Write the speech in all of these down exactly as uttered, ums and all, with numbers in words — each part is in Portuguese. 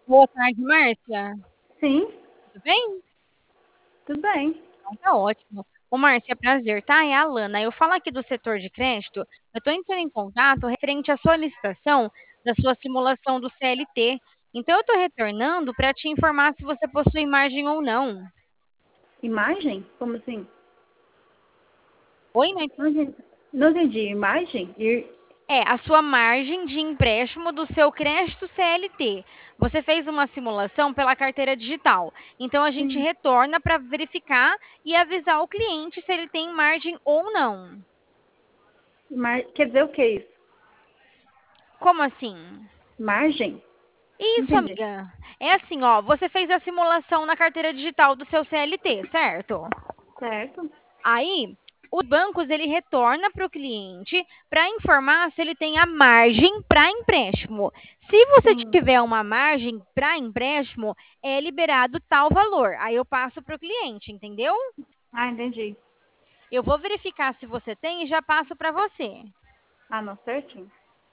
Boa tarde, Márcia. Sim, Tudo bem? tudo bem. Então tá ótimo. Ô, Márcia, prazer, tá? É a Alana. Eu falo aqui do setor de crédito. Eu estou entrando em contato referente à solicitação da sua simulação do C L T. Então, eu estou retornando para te informar se você possui margem ou não. Imagem? Como assim? Oi, não entendi. Não entendi. Não entendi. Imagem? Ir... É, a sua margem de empréstimo do seu crédito C L T. Você fez uma simulação pela carteira digital. Então, a gente Sim. retorna para verificar e avisar o cliente se ele tem margem ou não. Mar... Quer dizer o que é isso? Como assim? Margem? Não Isso, entendi. amiga. É assim, ó, você fez a simulação na carteira digital do seu C L T, certo? Certo? Aí, os bancos ele retorna para o cliente para informar se ele tem a margem para empréstimo. Se você Hum. tiver uma margem para empréstimo, é liberado tal valor. Aí eu passo para o cliente, entendeu? Ah, entendi. Eu vou verificar se você tem e já passo para você. Ah, não, certinho.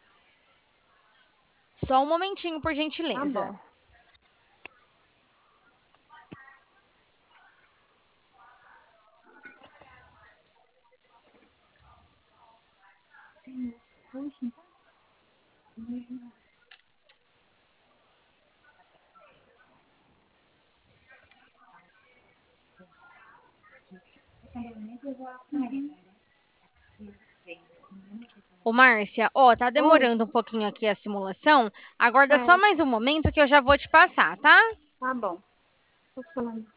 Só um momentinho, por Tá gentileza. bom. Ô, Márcia, ó, tá Oi? demorando um pouquinho aqui a simulação. Aguarda só Certo. mais um momento que eu já vou te passar, tá? Tá bom. Tô falando.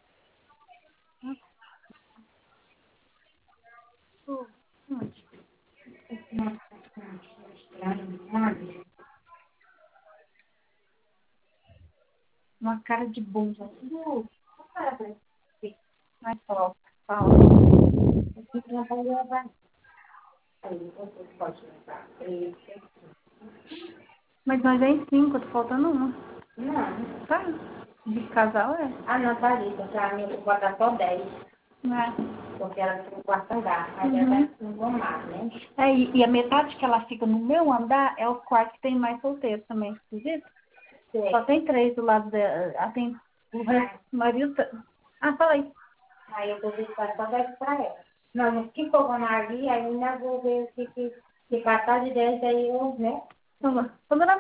Onde? Uma cara de bunda. Uh, Mas fala. Fala. Mas nós é em cinco, tá faltando uma. Não. Tá. De casal é? Ah, não, tá ali, porque a minha bota só dez, É. porque ela fica no quarto andar, mas Uhum. ela tá engomada, né? É, e, e a metade que ela fica no meu andar é o quarto que tem mais solteiros também, acredita? Sei. Só tem três do lado dela. Ah, tem o resto, o marido... tá- Ah, fala aí. Aí eu vou deixar só dez pra ela. Não, no que for ali, aí ainda vou ver o que, que, que passar de dez aí eu, né? Vamos lá. Quando ela